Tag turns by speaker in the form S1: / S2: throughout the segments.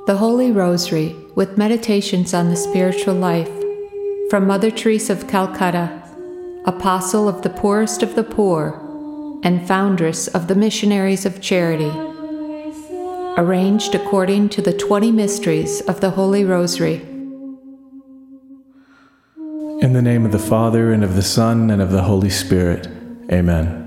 S1: The Holy Rosary with Meditations on the Spiritual Life from Mother Teresa of Calcutta, Apostle of the Poorest of the Poor and Foundress of the Missionaries of Charity. Arranged according to the 20 Mysteries of the Holy Rosary.
S2: In the name of the Father, and of the Son, and of the Holy Spirit. Amen.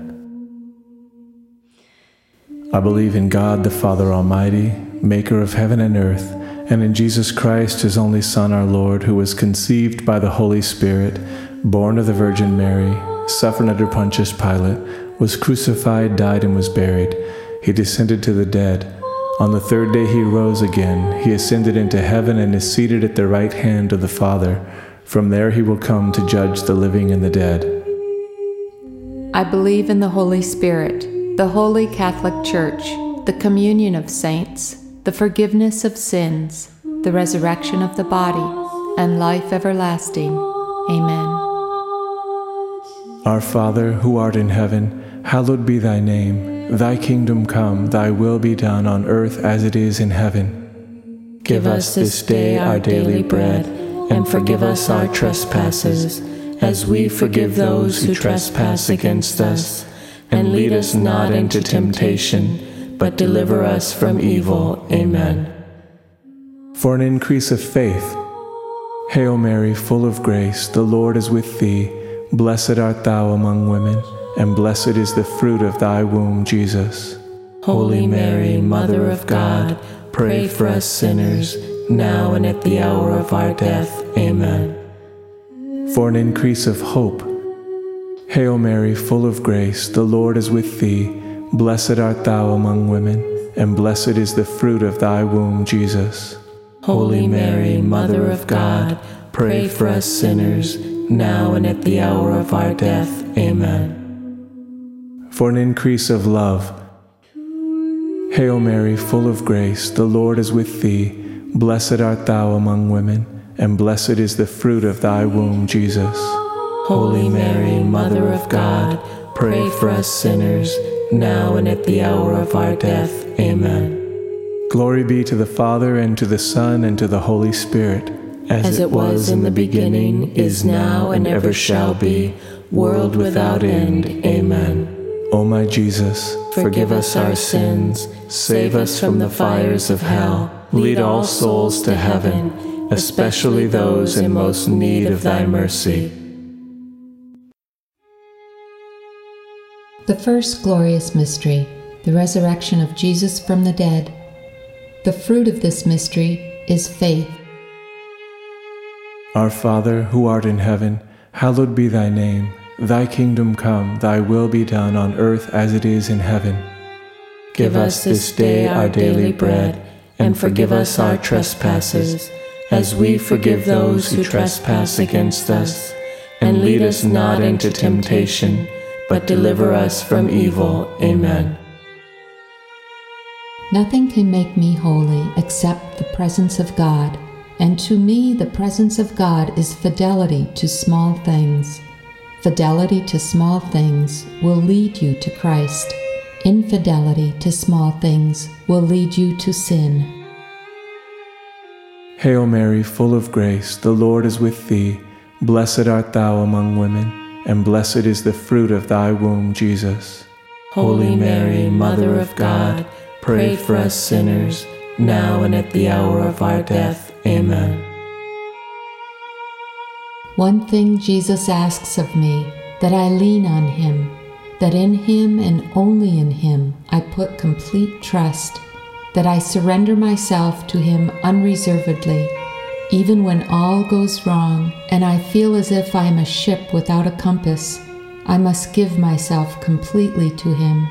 S2: I believe in God, the Father Almighty, maker of heaven and earth, and in Jesus Christ, his only Son, our Lord, who was conceived by the Holy Spirit, born of the Virgin Mary, suffered under Pontius Pilate, was crucified, died, and was buried. He descended to the dead. On the third day he rose again. He ascended into heaven and is seated at the right hand of the Father. From there he will come to judge the living and the dead.
S1: I believe in the Holy Spirit, the Holy Catholic Church, the communion of saints, the forgiveness of sins, the resurrection of the body, and life everlasting. Amen.
S2: Our Father, who art in heaven, hallowed be thy name. Thy kingdom come, thy will be done on earth as it is in heaven.
S3: Give us this day our daily bread, and forgive us our trespasses, as we forgive those who trespass against us. And lead us not into temptation, but deliver us from evil. Amen.
S2: For an increase of faith. Hail Mary, full of grace, the Lord is with thee. Blessed art thou among women, and blessed is the fruit of thy womb, Jesus.
S3: Holy Mary, Mother of God, pray for us sinners, now and at the hour of our death. Amen.
S2: For an increase of hope. Hail Mary, full of grace, the Lord is with thee. Blessed art thou among women, and blessed is the fruit of thy womb, Jesus.
S3: Holy Mary, Mother of God, pray for us sinners, now and at the hour of our death. Amen.
S2: For an increase of love. Hail Mary, full of grace, the Lord is with thee. Blessed art thou among women, and blessed is the fruit of thy womb, Jesus.
S3: Holy Mary, Mother of God, pray for us sinners, now and at the hour of our death. Amen.
S2: Glory be to the Father, and to the Son, and to the Holy Spirit,
S3: as it was in the beginning, is now, and ever shall be, world without end. Amen.
S2: O my Jesus,
S3: forgive us our sins, save us from the fires of hell, lead all souls to heaven, especially those in most need of thy mercy.
S1: The first glorious mystery, the resurrection of Jesus from the dead. The fruit of this mystery is faith.
S2: Our Father, who art in heaven, hallowed be thy name. Thy kingdom come, thy will be done on earth as it is in heaven.
S3: Give us this day our daily bread, and forgive us our trespasses, as we forgive those who trespass against us. And lead us not into temptation, but deliver us from evil. Amen.
S1: Nothing can make me holy except the presence of God, and to me the presence of God is fidelity to small things. Fidelity to small things will lead you to Christ. Infidelity to small things will lead you to sin.
S2: Hail Mary, full of grace, the Lord is with thee. Blessed art thou among women, and blessed is the fruit of thy womb, Jesus.
S3: Holy Mary, Mother of God, pray for us sinners, now and at the hour of our death. Amen.
S1: One thing Jesus asks of me, that I lean on him, that in him and only in him I put complete trust, that I surrender myself to him unreservedly, even when all goes wrong and I feel as if I am a ship without a compass. I must give myself completely to him.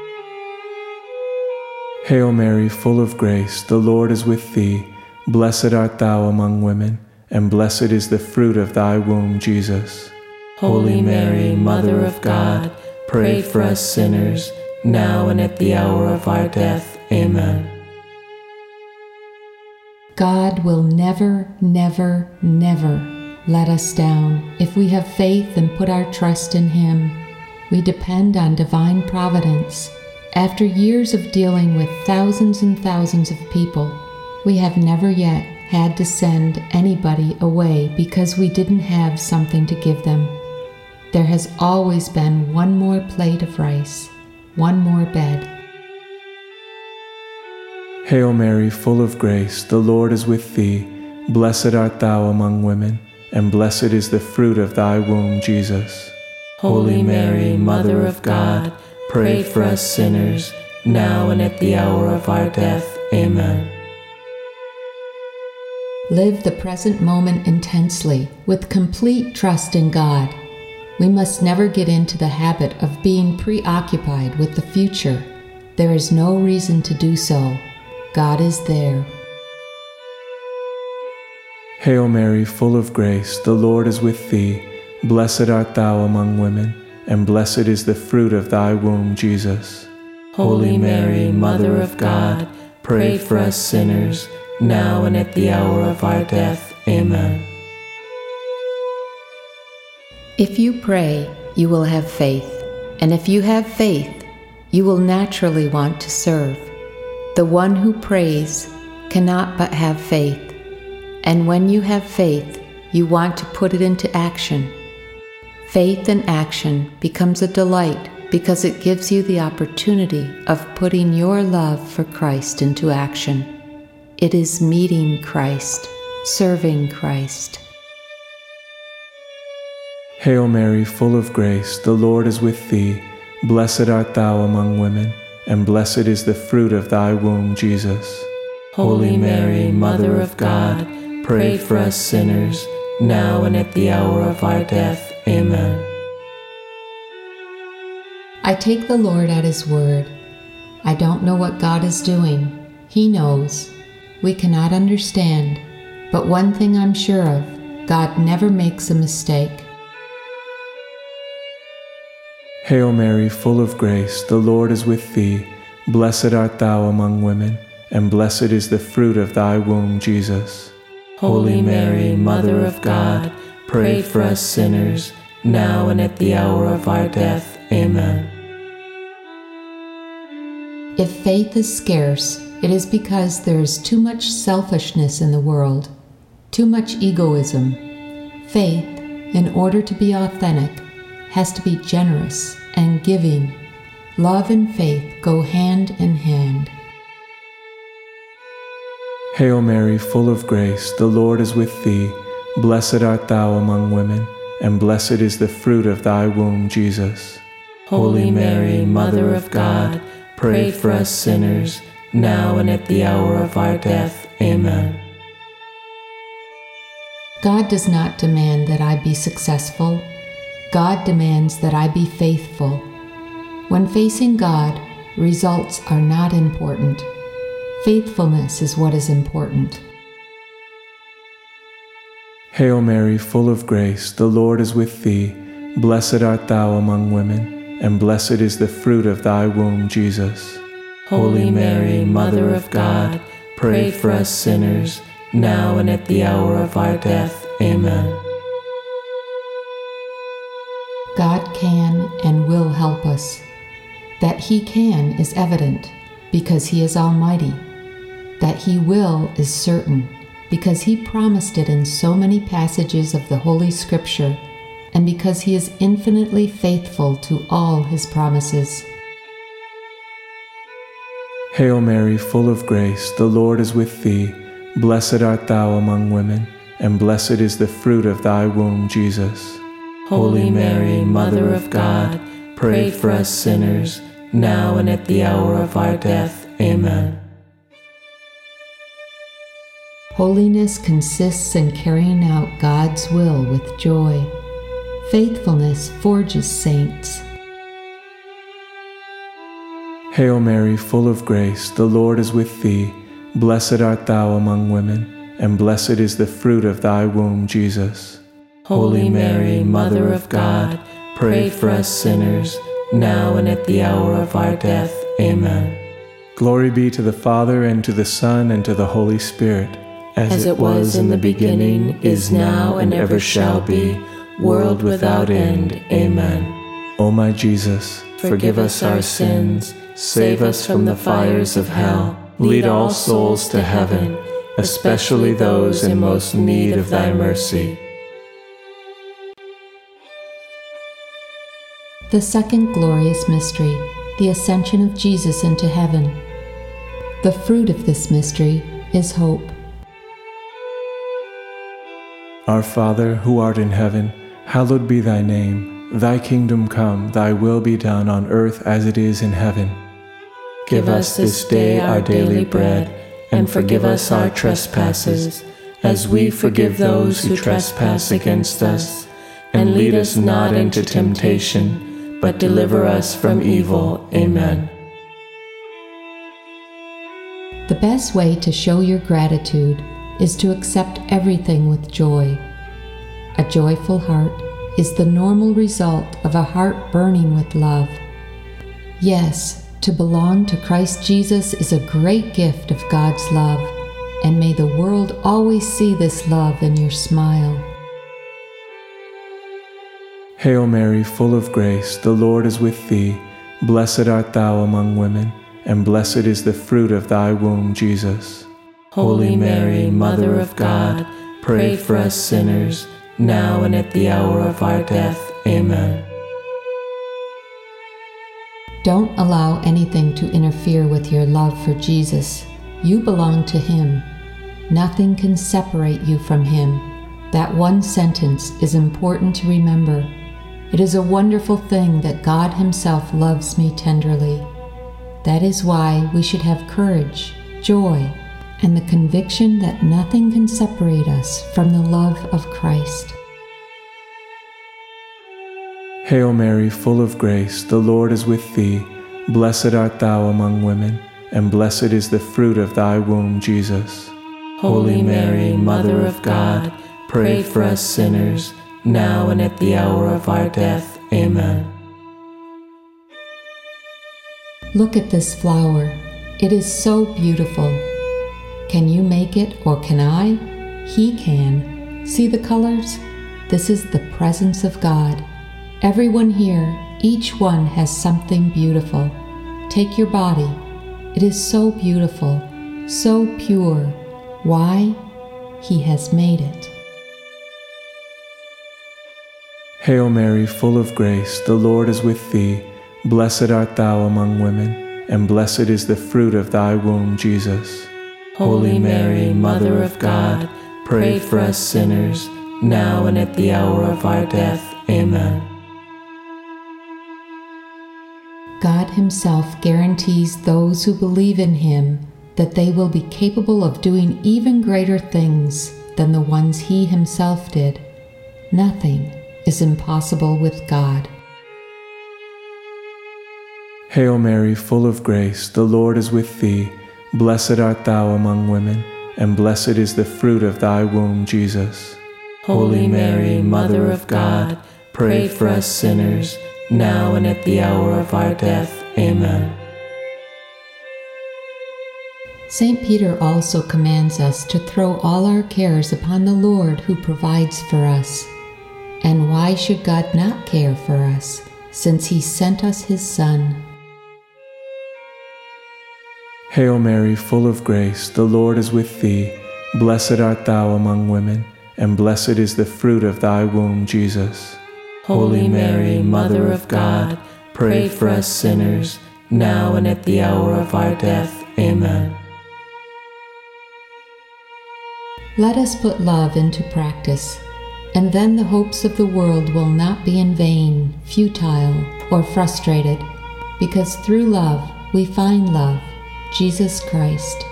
S2: Hail Mary, full of grace, the Lord is with thee. Blessed art thou among women, and blessed is the fruit of thy womb, Jesus.
S3: Holy Mary, Mother of God, pray for us sinners, now and at the hour of our death. Amen.
S1: God will never, never, never let us down if we have faith and put our trust in him. We depend on divine providence. After years of dealing with thousands and thousands of people, We have never yet had to send anybody away because we didn't have something to give them. There has always been one more plate of rice, one more bed.
S2: Hail Mary, full of grace, the Lord is with thee. Blessed art thou among women, and blessed is the fruit of thy womb, Jesus.
S3: Holy Mary, Mother of God, pray for us sinners, now and at the hour of our death. Amen.
S1: Live the present moment intensely, with complete trust in God. We must never get into the habit of being preoccupied with the future. There is no reason to do so. God is there.
S2: Hail Mary, full of grace, the Lord is with thee. Blessed art thou among women, and blessed is the fruit of thy womb, Jesus.
S3: Holy Mary, Mother of God, pray for us sinners, now and at the hour of our death. Amen.
S1: If you pray, you will have faith, and if you have faith, you will naturally want to serve. The one who prays cannot but have faith, and when you have faith, you want to put it into action. Faith in action becomes a delight because it gives you the opportunity of putting your love for Christ into action. It is meeting Christ, serving Christ.
S2: Hail Mary, full of grace, the Lord is with thee. Blessed art thou among women, and blessed is the fruit of thy womb, Jesus.
S3: Holy Mary, Mother of God, pray for us sinners, now and at the hour of our death. Amen.
S1: I take the Lord at His word. I don't know what God is doing. He knows. We cannot understand, but one thing I'm sure of, God never makes a mistake.
S2: Hail Mary, full of grace, the Lord is with thee. Blessed art thou among women, and blessed is the fruit of thy womb, Jesus.
S3: Holy Mary, Mother of God, pray for us sinners, now and at the hour of our death. Amen.
S1: If faith is scarce, it is because there is too much selfishness in the world, too much egoism. Faith, in order to be authentic, has to be generous and giving. Love and faith go hand in hand.
S2: Hail Mary, full of grace, the Lord is with thee. Blessed art thou among women, and blessed is the fruit of thy womb, Jesus.
S3: Holy Mary, Mother of God, pray for us sinners, now and at the hour of our death. Amen.
S1: God does not demand that I be successful. God demands that I be faithful. When facing God, results are not important. Faithfulness is what is important.
S2: Hail Mary, full of grace, the Lord is with thee. Blessed art thou among women, and blessed is the fruit of thy womb, Jesus.
S3: Holy Mary, Mother of God, pray for us sinners, now and at the hour of our death. Amen.
S1: God can and will help us. That He can is evident, because He is almighty. That He will is certain, because He promised it in so many passages of the Holy Scripture, and because He is infinitely faithful to all His promises.
S2: Hail Mary, full of grace, the Lord is with thee. Blessed art thou among women, and blessed is the fruit of thy womb, Jesus.
S3: Holy Mary, Mother of God, pray for us sinners, now and at the hour of our death. Amen.
S1: Holiness consists in carrying out God's will with joy. Faithfulness forges saints.
S2: Hail Mary, full of grace, the Lord is with thee. Blessed art thou among women, and blessed is the fruit of thy womb, Jesus.
S3: Holy Mary, Mother of God, pray for us sinners, now and at the hour of our death. Amen.
S2: Glory be to the Father, and to the Son, and to the Holy Spirit.
S3: As it was in the beginning, is now, and ever shall be, world without end. Amen.
S2: O my Jesus,
S3: forgive us our sins, save us from the fires of hell, lead all souls to heaven, especially those in most need of thy mercy.
S1: The second glorious mystery, the Ascension of Jesus into heaven. The fruit of this mystery is hope.
S2: Our Father, who art in heaven, hallowed be thy name. Thy kingdom come, thy will be done on earth as it is in heaven.
S3: Give us this day our daily bread, and forgive us our trespasses, as we forgive those who trespass against us. And lead us not into temptation, but deliver us from evil. Amen.
S1: The best way to show your gratitude is to accept everything with joy. A joyful heart is the normal result of a heart burning with love. Yes, to belong to Christ Jesus is a great gift of God's love, and may the world always see this love in your smile.
S2: Hail Mary, full of grace, the Lord is with thee. Blessed art thou among women, and blessed is the fruit of thy womb, Jesus.
S3: Holy Mary, Mother of God, pray for us sinners, now and at the hour of our death. Amen.
S1: Don't allow anything to interfere with your love for Jesus. You belong to Him. Nothing can separate you from Him. That one sentence is important to remember. It is a wonderful thing that God Himself loves me tenderly. That is why we should have courage, joy, and the conviction that nothing can separate us from the love of Christ.
S2: Hail Mary, full of grace, the Lord is with thee. Blessed art thou among women, and blessed is the fruit of thy womb, Jesus.
S3: Holy Mary, Mother of God, pray for us sinners, now and at the hour of our death. Amen.
S1: Look at this flower. It is so beautiful. Can you make it, or can I? He can. See the colors? This is the presence of God. Everyone here, each one has something beautiful. Take your body. It is so beautiful, so pure. Why? He has made it.
S2: Hail Mary, full of grace, the Lord is with thee. Blessed art thou among women, and blessed is the fruit of thy womb, Jesus.
S3: Holy Mary, Mother of God, pray for us sinners, now and at the hour of our death. Amen.
S1: God Himself guarantees those who believe in Him that they will be capable of doing even greater things than the ones He Himself did. Nothing is impossible with God.
S2: Hail Mary, full of grace, the Lord is with thee. Blessed art thou among women, and blessed is the fruit of thy womb, Jesus.
S3: Holy Mary, Mother of God, pray for us sinners, now and at the hour of our death. Amen.
S1: St. Peter also commands us to throw all our cares upon the Lord who provides for us. And why should God not care for us, since He sent us His Son?
S2: Hail Mary, full of grace, the Lord is with thee. Blessed art thou among women, and blessed is the fruit of thy womb, Jesus.
S3: Holy Mary, Mother of God, pray for us sinners, now and at the hour of our death. Amen.
S1: Let us put love into practice, and then the hopes of the world will not be in vain, futile, or frustrated, because through love we find love, Jesus Christ.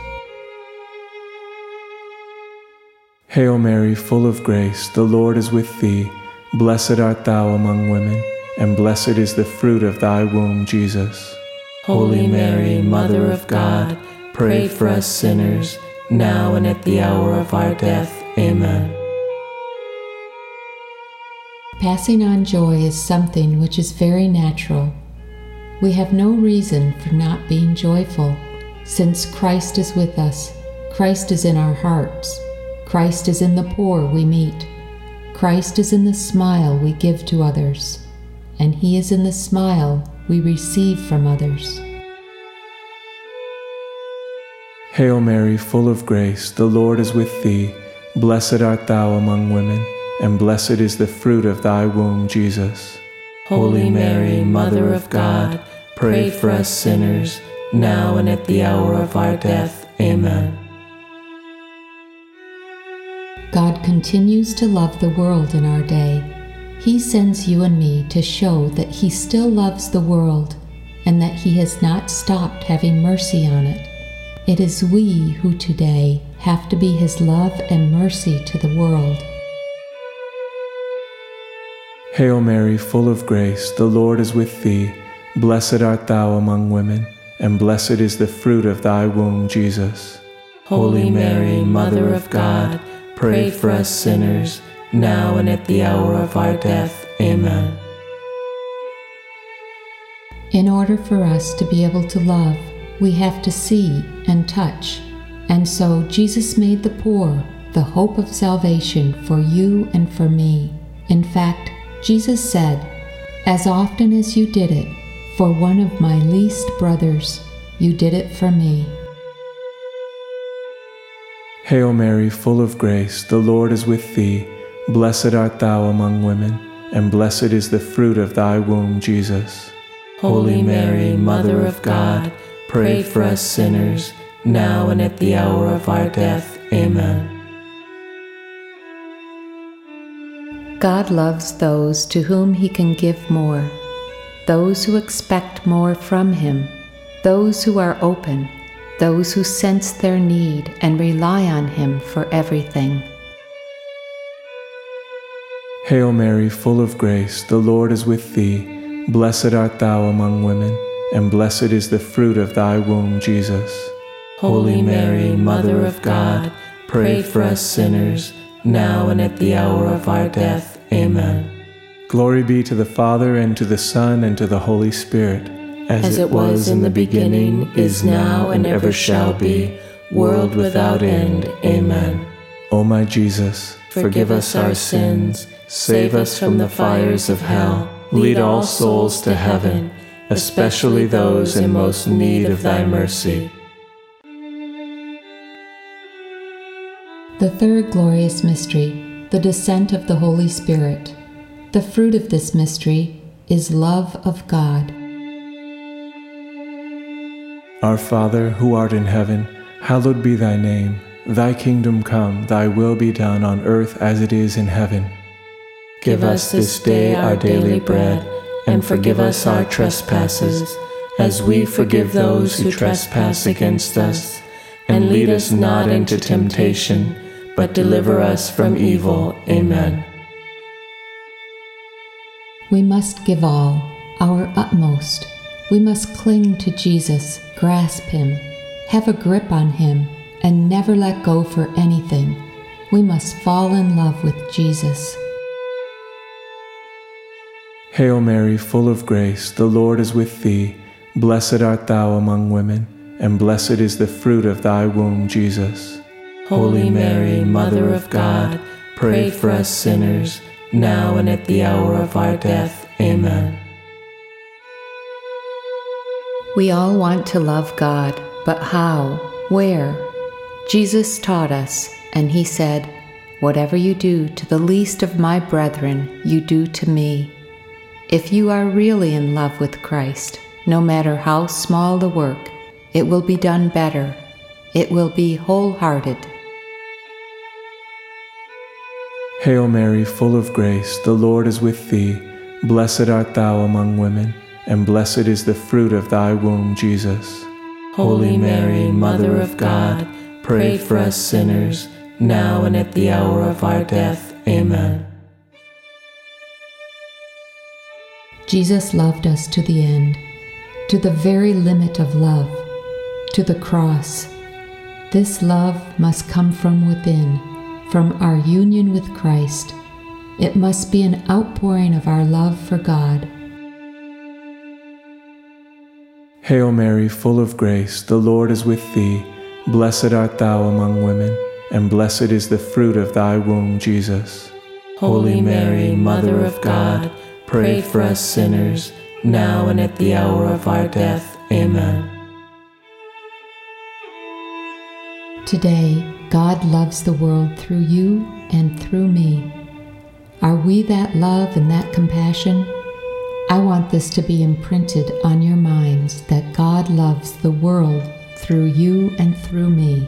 S2: Hail Mary, full of grace, the Lord is with thee. Blessed art thou among women, and blessed is the fruit of thy womb, Jesus.
S3: Holy Mary, Mother of God, pray for us sinners, now and at the hour of our death. Amen.
S1: Passing on joy is something which is very natural. We have no reason for not being joyful, since Christ is with us, Christ is in our hearts, Christ is in the poor we meet, Christ is in the smile we give to others, and He is in the smile we receive from others.
S2: Hail Mary, full of grace, the Lord is with thee. Blessed art thou among women, and blessed is the fruit of thy womb, Jesus.
S3: Holy Mary, Mother of God, pray for us sinners, now and at the hour of our death. Amen.
S1: God continues to love the world in our day. He sends you and me to show that He still loves the world and that He has not stopped having mercy on it. It is we who today have to be His love and mercy to the world.
S2: Hail Mary, full of grace, the Lord is with thee. Blessed art thou among women, and blessed is the fruit of thy womb, Jesus.
S3: Holy Mary, Mother of God, pray for us sinners, now and at the hour of our death. Amen.
S1: In order for us to be able to love, we have to see and touch. And so Jesus made the poor the hope of salvation for you and for me. In fact, Jesus said, "As often as you did it for one of my least brothers, you did it for me."
S2: Hail Mary, full of grace, the Lord is with thee. Blessed art thou among women, and blessed is the fruit of thy womb, Jesus.
S3: Holy Mary, Mother of God, pray for us sinners, now and at the hour of our death. Amen.
S1: God loves those to whom He can give more, those who expect more from Him, those who are open, those who sense their need and rely on Him for everything.
S2: Hail Mary, full of grace, the Lord is with thee. Blessed art thou among women, and blessed is the fruit of thy womb, Jesus.
S3: Holy Mary, Mother of God, pray for us sinners, now and at the hour of our death. Amen.
S2: Glory be to the Father, and to the Son, and to the Holy Spirit,
S3: as it was in the beginning, is now, and ever shall be, world without end. Amen.
S2: O my Jesus,
S3: forgive us our sins, save us from the fires of hell, lead all souls to heaven, especially those in most need of thy mercy.
S1: The third glorious mystery, the descent of the Holy Spirit. The fruit of this mystery is love of God.
S2: Our Father, who art in heaven, hallowed be thy name. Thy kingdom come, thy will be done on earth as it is in heaven.
S3: Give us this day our daily bread, and forgive us our trespasses, as we forgive those who trespass against us. And lead us not into temptation, but deliver us from evil. Amen.
S1: We must give all, our utmost. We must cling to Jesus, grasp Him, have a grip on Him, and never let go for anything. We must fall in love with Jesus.
S2: Hail Mary, full of grace, the Lord is with thee. Blessed art thou among women, and blessed is the fruit of thy womb, Jesus.
S3: Holy Mary, Mother of God, pray for us sinners, now and at the hour of our death. Amen.
S1: We all want to love God, but how? Where? Jesus taught us, and He said, "Whatever you do to the least of my brethren, you do to me." If you are really in love with Christ, no matter how small the work, it will be done better. It will be wholehearted.
S2: Hail Mary, full of grace, the Lord is with thee. Blessed art thou among women, and blessed is the fruit of thy womb, Jesus.
S3: Holy Mary, Mother of God, pray for us sinners, now and at the hour of our death. Amen.
S1: Jesus loved us to the end, to the very limit of love, to the cross. This love must come from within, from our union with Christ. It must be an outpouring of our love for God.
S2: Hail Mary, full of grace, the Lord is with thee. Blessed art thou among women, and blessed is the fruit of thy womb, Jesus.
S3: Holy Mary, Mother of God, pray for us sinners, now and at the hour of our death. Amen.
S1: Today, God loves the world through you and through me. Are we that love and that compassion? I want this to be imprinted on your minds that God loves the world through you and through me.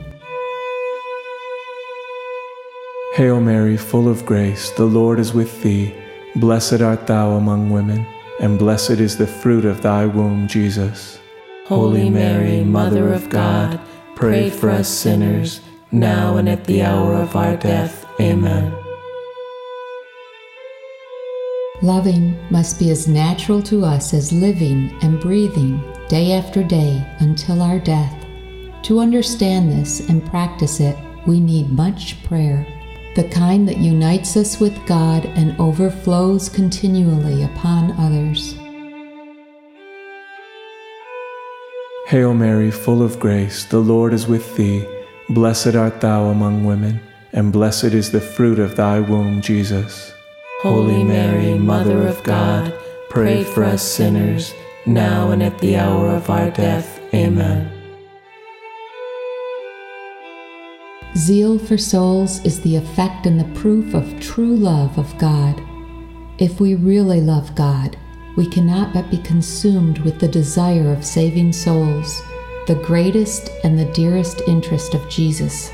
S2: Hail Mary, full of grace, the Lord is with thee. Blessed art thou among women, and blessed is the fruit of thy womb, Jesus.
S3: Holy Mary, Mother of God, pray for us sinners, now and at the hour of our death. Amen.
S1: Loving must be as natural to us as living and breathing day after day until our death. To understand this and practice it, we need much prayer, the kind that unites us with God and overflows continually upon others.
S2: Hail Mary, full of grace, the Lord is with thee. Blessed art thou among women, and blessed is the fruit of thy womb, Jesus.
S3: Holy Mary, Mother of God, pray for us sinners, now and at the hour of our death. Amen.
S1: Zeal for souls is the effect and the proof of true love of God. If we really love God, we cannot but be consumed with the desire of saving souls, the greatest and the dearest interest of Jesus.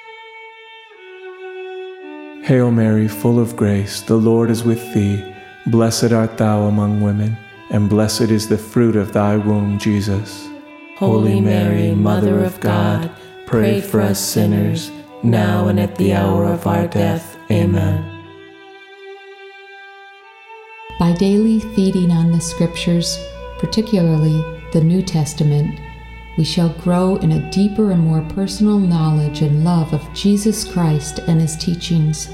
S2: Hail Mary, full of grace, the Lord is with thee. Blessed art thou among women, and blessed is the fruit of thy womb, Jesus.
S3: Holy Mary, Mother of God, pray for us sinners, now and at the hour of our death. Amen.
S1: By daily feeding on the Scriptures, particularly the New Testament, we shall grow in a deeper and more personal knowledge and love of Jesus Christ and His teachings.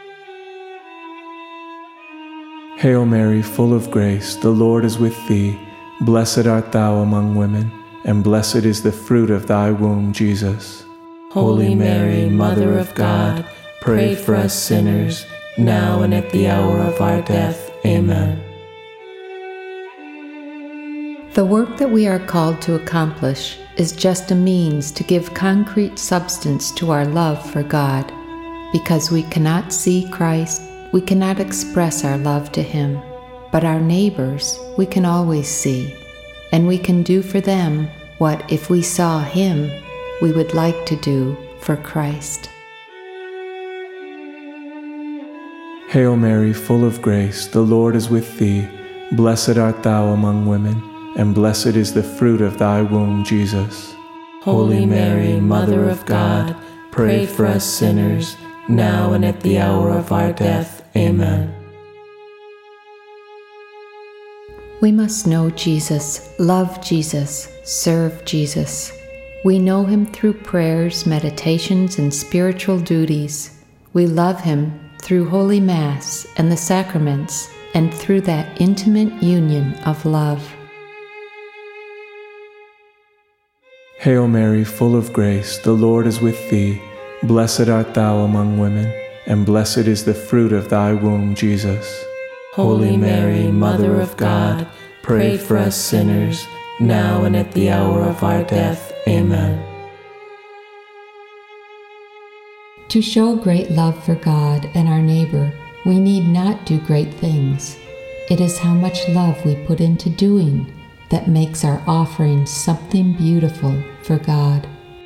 S2: Hail Mary, full of grace, the Lord is with thee. Blessed art thou among women, and blessed is the fruit of thy womb, Jesus.
S3: Holy Mary, Mother of God, pray for us sinners, now and at the hour of our death. Amen.
S1: The work that we are called to accomplish is just a means to give concrete substance to our love for God. Because we cannot see Christ, we cannot express our love to Him, but our neighbors we can always see, and we can do for them what, if we saw Him, we would like to do for Christ.
S2: Hail Mary, full of grace, the Lord is with thee. Blessed art thou among women, and blessed is the fruit of thy womb, Jesus.
S3: Holy Mary, Mother of God, pray for us sinners, now and at the hour of our death. Amen.
S1: We must know Jesus, love Jesus, serve Jesus. We know Him through prayers, meditations, and spiritual duties. We love Him through Holy Mass and the sacraments, and through that intimate union of love.
S2: Hail Mary, full of grace, the Lord is with thee. Blessed art thou among women, and blessed is the fruit of thy womb, Jesus.
S3: Holy Mary, Mother of God, pray for us sinners, now and at the hour of our death. Amen.
S1: To show great love for God and our neighbor, we need not do great things. It is how much love we put into doing that makes our offering something beautiful for God.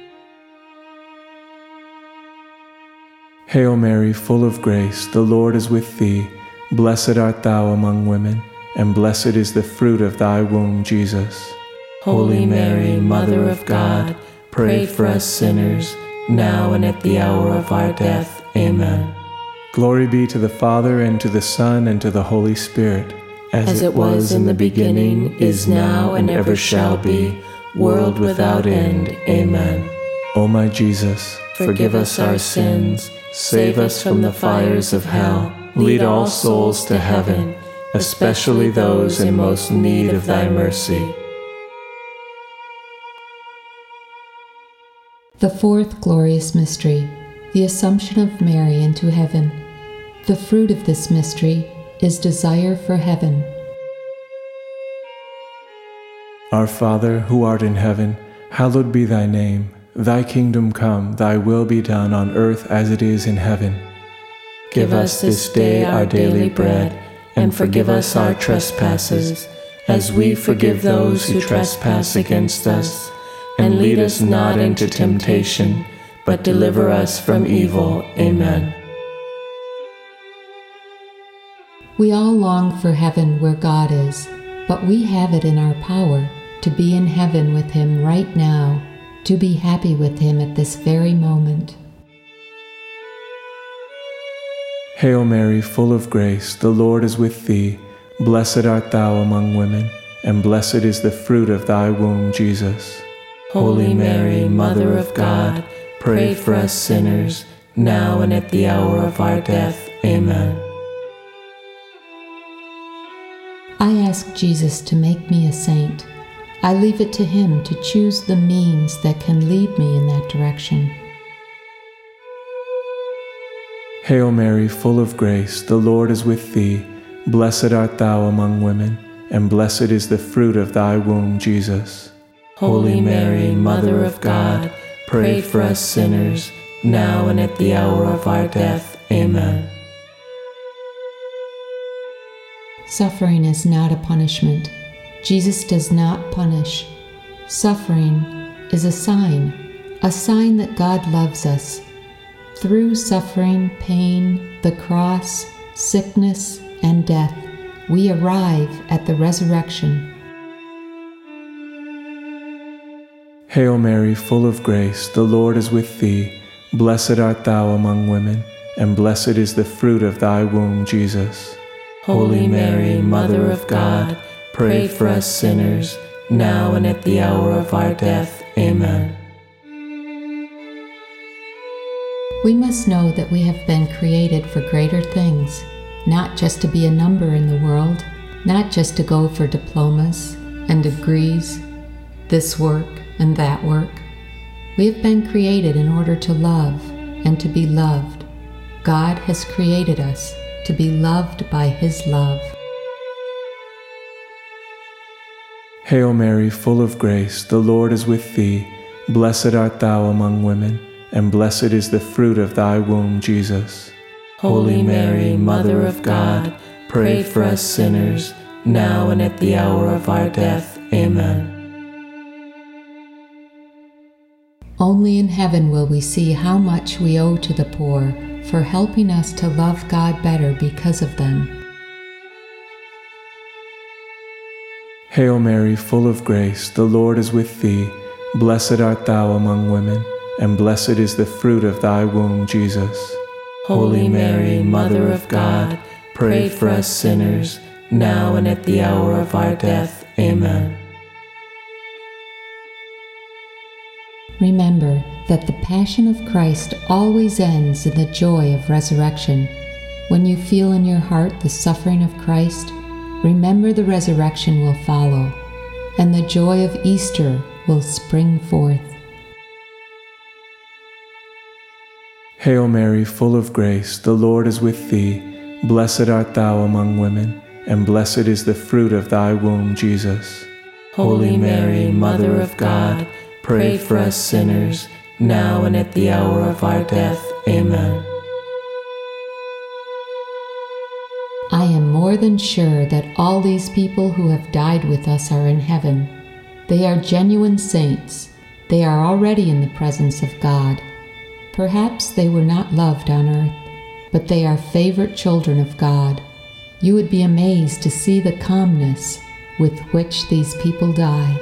S2: Hail Mary, full of grace, the Lord is with thee. Blessed art thou among women, and blessed is the fruit of thy womb, Jesus.
S3: Holy Mary, Mother of God, pray for us sinners, now and at the hour of our death. Amen.
S2: Glory be to the Father, and to the Son, and to the Holy Spirit.
S3: As it was in the beginning, is now, and ever shall be, world without end. Amen.
S2: O my Jesus,
S3: forgive us our sins, save us from the fires of hell, lead all souls to heaven, especially those in most need of thy mercy.
S1: The fourth glorious mystery, the Assumption of Mary into heaven. The fruit of this mystery is desire for heaven.
S2: Our Father, who art in heaven, hallowed be thy name. Thy kingdom come, thy will be done on earth as it is in heaven.
S3: Give us this day our daily bread, and forgive us our trespasses, as we forgive those who trespass against us. And lead us not into temptation, but deliver us from evil. Amen.
S1: We all long for heaven where God is, but we have it in our power to be in heaven with Him right now, to be happy with Him at this very moment.
S2: Hail Mary, full of grace, the Lord is with thee. Blessed art thou among women, and blessed is the fruit of thy womb, Jesus.
S3: Holy Mary, Mother of God, pray for us sinners, now and at the hour of our death. Amen.
S1: I ask Jesus to make me a saint. I leave it to Him to choose the means that can lead me in that direction.
S2: Hail Mary, full of grace, the Lord is with thee. Blessed art thou among women, and blessed is the fruit of thy womb, Jesus.
S3: Holy Mary, Mother of God, pray for us sinners, now and at the hour of our death. Amen.
S1: Suffering is not a punishment. Jesus does not punish. Suffering is a sign that God loves us. Through suffering, pain, the cross, sickness, and death, we arrive at the resurrection.
S2: Hail Mary, full of grace, the Lord is with thee. Blessed art thou among women, and blessed is the fruit of thy womb, Jesus.
S3: Holy Mary, Mother of God, pray for us sinners, now and at the hour of our death. Amen.
S1: We must know that we have been created for greater things, not just to be a number in the world, not just to go for diplomas and degrees, this work and that work. We have been created in order to love and to be loved. God has created us to be loved by His love.
S2: Hail Mary, full of grace, the Lord is with thee. Blessed art thou among women, and blessed is the fruit of thy womb, Jesus.
S3: Holy Mary, Mother of God, pray for us sinners, now and at the hour of our death. Amen.
S1: Only in heaven will we see how much we owe to the poor for helping us to love God better because of them.
S2: Hail Mary, full of grace, the Lord is with thee. Blessed art thou among women, and blessed is the fruit of thy womb, Jesus.
S3: Holy Mary, Mother of God, pray for us sinners, now and at the hour of our death. Amen.
S1: Remember that the Passion of Christ always ends in the joy of resurrection. When you feel in your heart the suffering of Christ, remember the resurrection will follow, and the joy of Easter will spring forth.
S2: Hail Mary, full of grace, the Lord is with thee. Blessed art thou among women, and blessed is the fruit of thy womb, Jesus.
S3: Holy Mary, Mother of God, pray for us sinners, now and at the hour of our death. Amen.
S1: I am more than sure that all these people who have died with us are in heaven. They are genuine saints. They are already in the presence of God. Perhaps they were not loved on earth, but they are favorite children of God. You would be amazed to see the calmness with which these people die.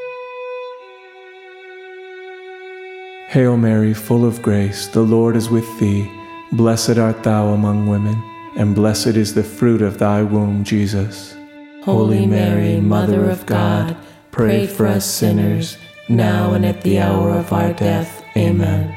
S2: Hail Mary, full of grace, the Lord is with thee. Blessed art thou among women, and blessed is the fruit of thy womb, Jesus.
S3: Holy Mary, Mother of God, pray for us sinners, now and at the hour of our death. Amen.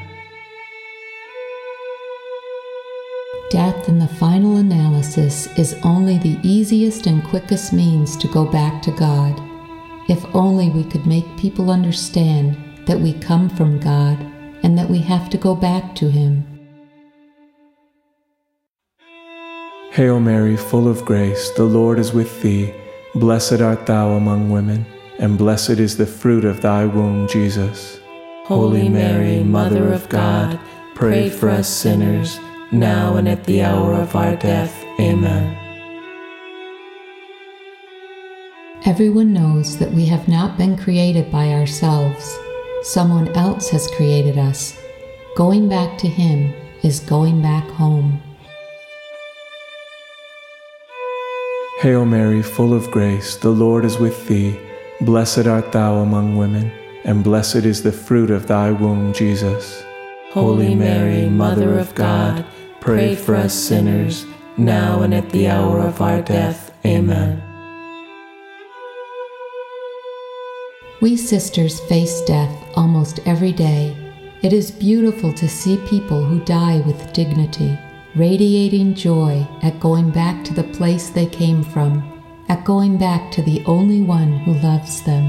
S1: Death in the final analysis is only the easiest and quickest means to go back to God. If only we could make people understand that we come from God and that we have to go back to Him.
S2: Hail Mary, full of grace, the Lord is with thee. Blessed art thou among women, and blessed is the fruit of thy womb, Jesus.
S3: Holy Mary, Mother of God, pray for us sinners, now and at the hour of our death. Amen.
S1: Everyone knows that we have not been created by ourselves. Someone else has created us. Going back to Him is going back home.
S2: Hail Mary, full of grace, the Lord is with thee. Blessed art thou among women, and blessed is the fruit of thy womb, Jesus.
S3: Holy Mary, Mother of God, pray for us sinners, now and at the hour of our death. Amen.
S1: We sisters face death almost every day. It is beautiful to see people who die with dignity, radiating joy at going back to the place they came from, at going back to the only one who loves them.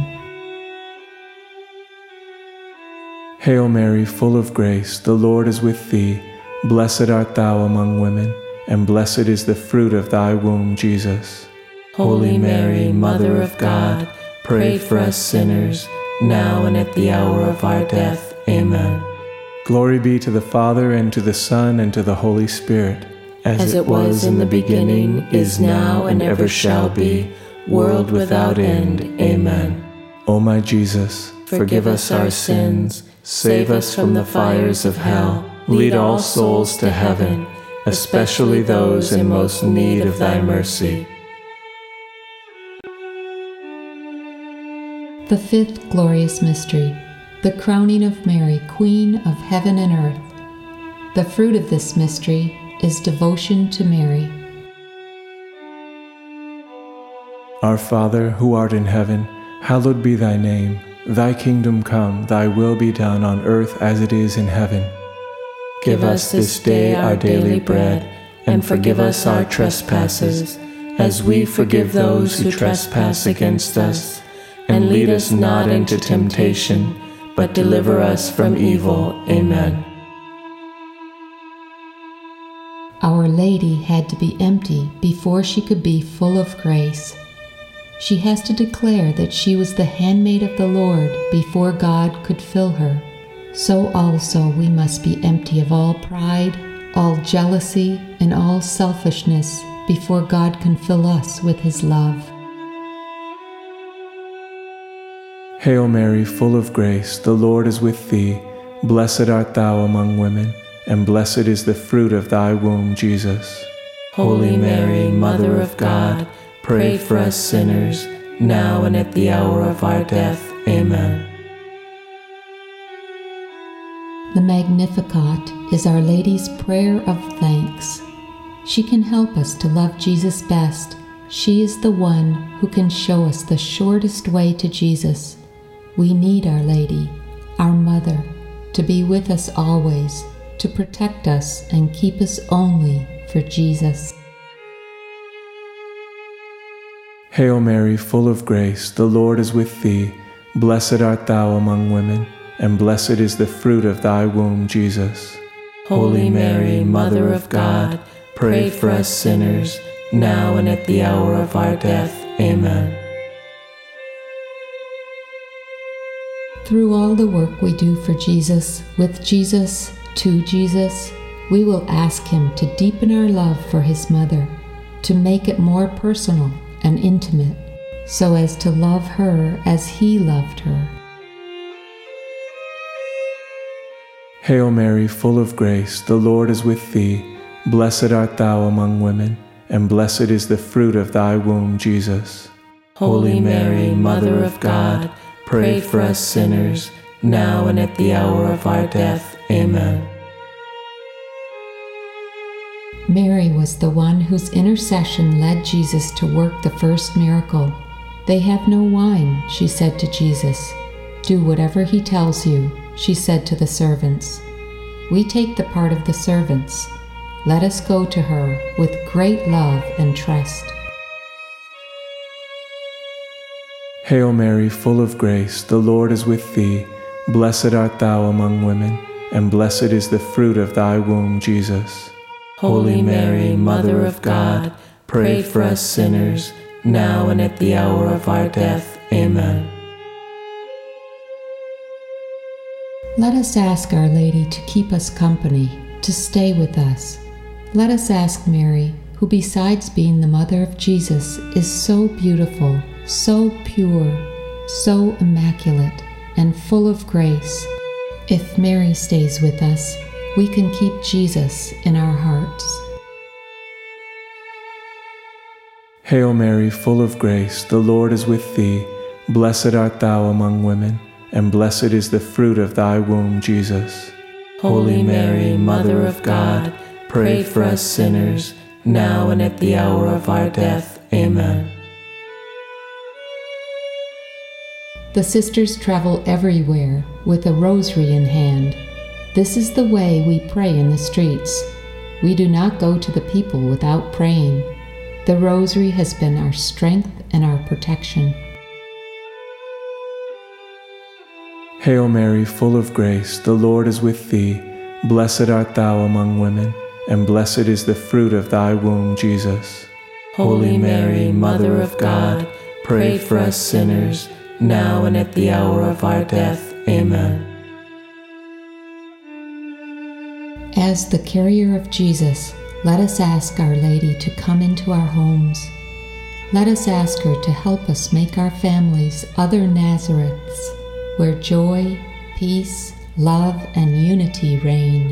S2: Hail Mary, full of grace, the Lord is with thee. Blessed art thou among women, and blessed is the fruit of thy womb, Jesus.
S3: Holy Mary, Mother of God, pray for us sinners, now and at the hour of our death. Amen.
S2: Glory be to the Father, and to the Son, and to the Holy Spirit,
S3: as it was in the beginning, is now, and ever shall be, world without end. Amen.
S2: O my Jesus,
S3: forgive us our sins, save us from the fires of hell, lead all souls to heaven, especially those in most need of thy mercy.
S1: The fifth glorious mystery, the crowning of Mary, Queen of heaven and earth. The fruit of this mystery is devotion to Mary.
S2: Our Father, who art in heaven, hallowed be thy name. Thy kingdom come, thy will be done on earth as it is in heaven.
S3: Give us this day our daily bread, and forgive us our trespasses, as we forgive those who trespass against us. And lead us not into temptation, but deliver us from evil. Amen.
S1: Our Lady had to be empty before she could be full of grace. She has to declare that she was the handmaid of the Lord before God could fill her. So also we must be empty of all pride, all jealousy, and all selfishness before God can fill us with His love.
S2: Hail Mary, full of grace, the Lord is with thee. Blessed art thou among women, and blessed is the fruit of thy womb, Jesus.
S3: Holy Mary, Mother of God, pray for us sinners, now and at the hour of our death. Amen.
S1: The Magnificat is Our Lady's prayer of thanks. She can help us to love Jesus best. She is the one who can show us the shortest way to Jesus. We need Our Lady, our Mother, to be with us always, to protect us and keep us only for Jesus.
S2: Hail Mary, full of grace, the Lord is with thee. Blessed art thou among women, and blessed is the fruit of thy womb, Jesus.
S3: Holy Mary, Mother of God, pray for us sinners, now and at the hour of our death. Amen.
S1: Through all the work we do for Jesus, with Jesus, to Jesus, we will ask Him to deepen our love for His Mother, to make it more personal and intimate, so as to love her as He loved her.
S2: Hail Mary, full of grace, the Lord is with thee. Blessed art thou among women, and blessed is the fruit of thy womb, Jesus.
S3: Holy Mary, Mother of God, pray for us sinners, now and at the hour of our death. Amen.
S1: Mary was the one whose intercession led Jesus to work the first miracle. "They have no wine," she said to Jesus. "Do whatever He tells you," she said to the servants. We take the part of the servants. Let us go to her with great love and trust.
S2: Hail Mary, full of grace, the Lord is with thee. Blessed art thou among women, and blessed is the fruit of thy womb, Jesus.
S3: Holy Mary, Mother of God, pray for us sinners, now and at the hour of our death. Amen.
S1: Let us ask Our Lady to keep us company, to stay with us. Let us ask Mary, who besides being the mother of Jesus, is so beautiful, so pure, so immaculate, and full of grace. If Mary stays with us, we can keep Jesus in our hearts.
S2: Hail Mary, full of grace, the Lord is with thee. Blessed art thou among women, and blessed is the fruit of thy womb, Jesus.
S3: Holy Mary, Mother of God, pray for us sinners, now and at the hour of our death. Amen.
S1: The sisters travel everywhere with a rosary in hand. This is the way we pray in the streets. We do not go to the people without praying. The rosary has been our strength and our protection.
S2: Hail Mary, full of grace, the Lord is with thee. Blessed art thou among women, and blessed is the fruit of thy womb, Jesus.
S3: Holy Mary, Mother of God, pray for us sinners, now and at the hour of our death. Amen.
S1: As the carrier of Jesus, let us ask Our Lady to come into our homes. Let us ask her to help us make our families other Nazareths, where joy, peace, love, and unity reign.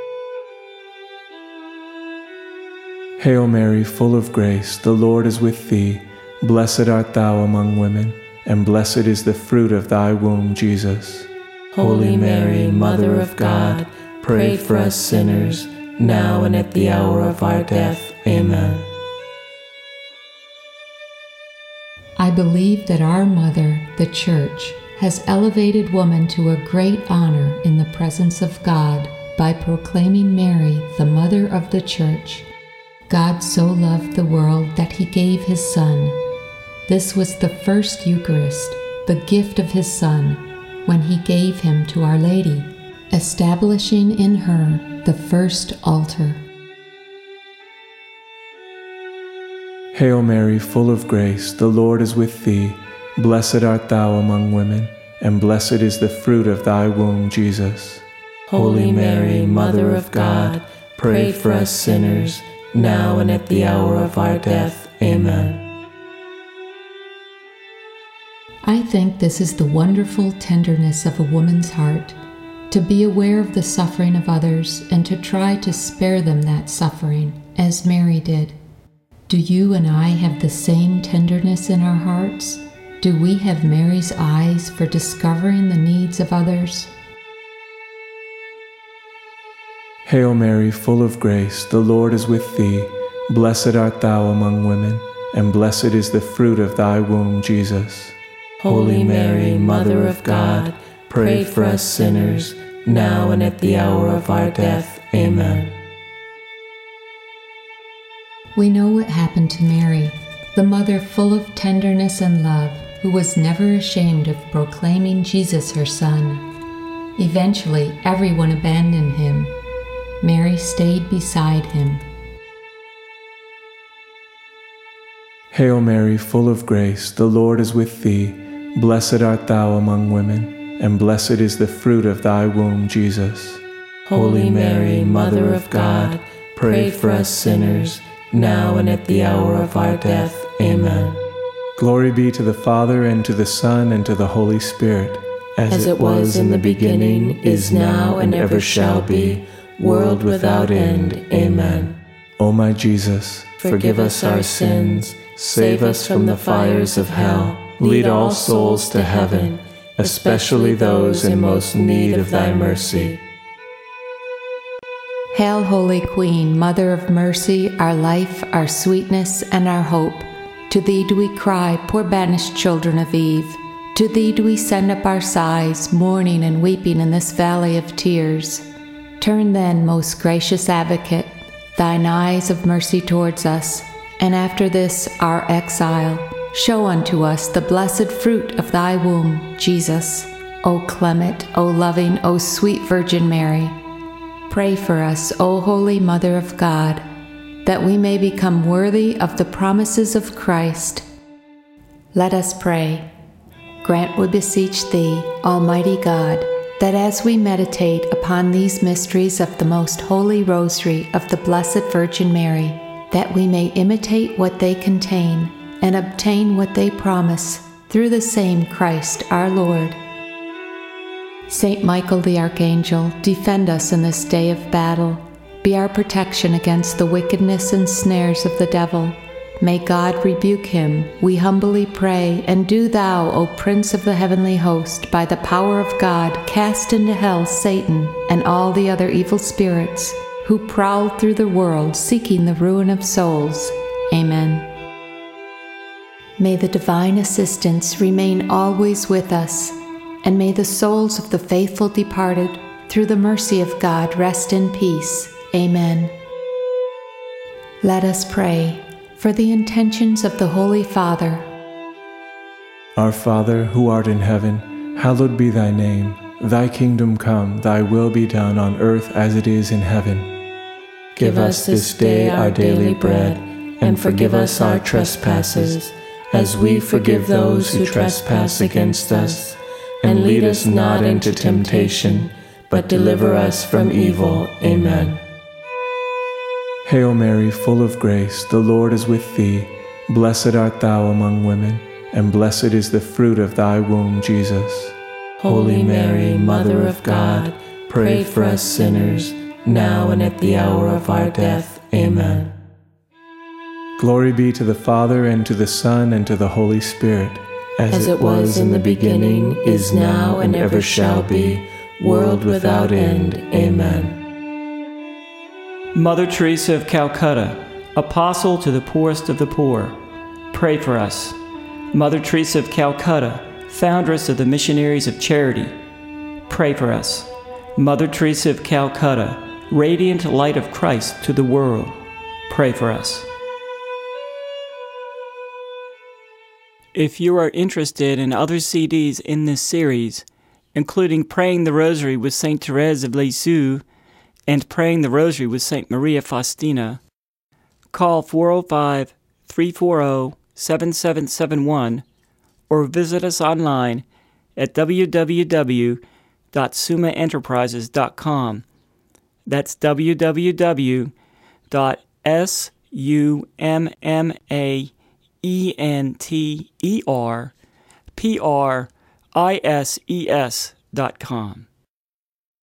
S2: Hail Mary, full of grace, the Lord is with thee. Blessed art thou among women, and blessed is the fruit of thy womb, Jesus.
S3: Holy Mary, Mother of God, pray for us sinners, now and at the hour of our death. Amen.
S1: I believe that our Mother, the Church, has elevated woman to a great honor in the presence of God by proclaiming Mary the Mother of the Church. God so loved the world that he gave his Son. This was the first Eucharist, the gift of his Son, when he gave him to Our Lady, establishing in her the first altar.
S2: Hail Mary, full of grace, the Lord is with thee. Blessed art thou among women, and blessed is the fruit of thy womb, Jesus.
S3: Holy Mary, Mother of God, pray for us sinners, now and at the hour of our death. Amen.
S1: I think this is the wonderful tenderness of a woman's heart, to be aware of the suffering of others and to try to spare them that suffering, as Mary did. Do you and I have the same tenderness in our hearts? Do we have Mary's eyes for discovering the needs of others?
S2: Hail Mary, full of grace, the Lord is with thee. Blessed art thou among women, and blessed is the fruit of thy womb, Jesus.
S3: Holy Mary, Mother of God, pray for us sinners, now and at the hour of our death. Amen.
S1: We know what happened to Mary, the mother full of tenderness and love, who was never ashamed of proclaiming Jesus her Son. Eventually, everyone abandoned him. Mary stayed beside him.
S2: Hail Mary, full of grace, the Lord is with thee. Blessed art thou among women, and blessed is the fruit of thy womb, Jesus.
S3: Holy Mary, Mother of God, pray for us sinners, now and at the hour of our death. Amen.
S2: Glory be to the Father, and to the Son, and to the Holy Spirit.
S3: As it was in the beginning, is now, and ever shall be, world without end. Amen.
S2: O my Jesus,
S3: forgive us our sins, save us from the fires of hell, lead all souls to heaven, especially those in most need of thy mercy.
S1: Hail, Holy Queen, Mother of Mercy, our life, our sweetness, and our hope. To thee do we cry, poor banished children of Eve. To thee do we send up our sighs, mourning and weeping in this valley of tears. Turn then, most gracious Advocate, thine eyes of mercy towards us, and after this our exile, show unto us the blessed fruit of thy womb, Jesus. O clement, O loving, O sweet Virgin Mary, pray for us, O Holy Mother of God, that we may become worthy of the promises of Christ. Let us pray. Grant, we beseech thee, Almighty God, that as we meditate upon these mysteries of the most holy rosary of the Blessed Virgin Mary, that we may imitate what they contain and obtain what they promise, through the same Christ our Lord. Saint Michael the Archangel, defend us in this day of battle. Be our protection against the wickedness and snares of the devil. May God rebuke him, we humbly pray, and do thou, O Prince of the heavenly host, by the power of God, cast into hell Satan and all the other evil spirits who prowl through the world seeking the ruin of souls. Amen. May the divine assistance remain always with us, and may the souls of the faithful departed, through the mercy of God, rest in peace. Amen. Let us pray for the intentions of the Holy Father.
S2: Our Father, who art in heaven, hallowed be thy name. Thy kingdom come, thy will be done on earth as it is in heaven.
S3: Give us this day our daily bread, and forgive us our trespasses, as we forgive those who trespass against us. And lead us not into temptation, but deliver us from evil. Amen.
S2: Hail Mary, full of grace, the Lord is with thee. Blessed art thou among women, and blessed is the fruit of thy womb, Jesus.
S3: Holy Mary, Mother of God, pray for us sinners, now and at the hour of our death. Amen.
S2: Glory be to the Father, and to the Son, and to the Holy Spirit,
S3: as it was in the beginning, is now, and ever shall be, world without end. Amen.
S4: Mother Teresa of Calcutta, Apostle to the poorest of the poor, pray for us. Mother Teresa of Calcutta, Foundress of the Missionaries of Charity, pray for us. Mother Teresa of Calcutta, Radiant Light of Christ to the world, pray for us. If you are interested in other CDs in this series, including Praying the Rosary with Saint Therese of Lisieux and Praying the Rosary with Saint Maria Faustina, call 405-340-7771 or visit us online at www.sumaenterprises.com. That's www.sumaenterprises.com.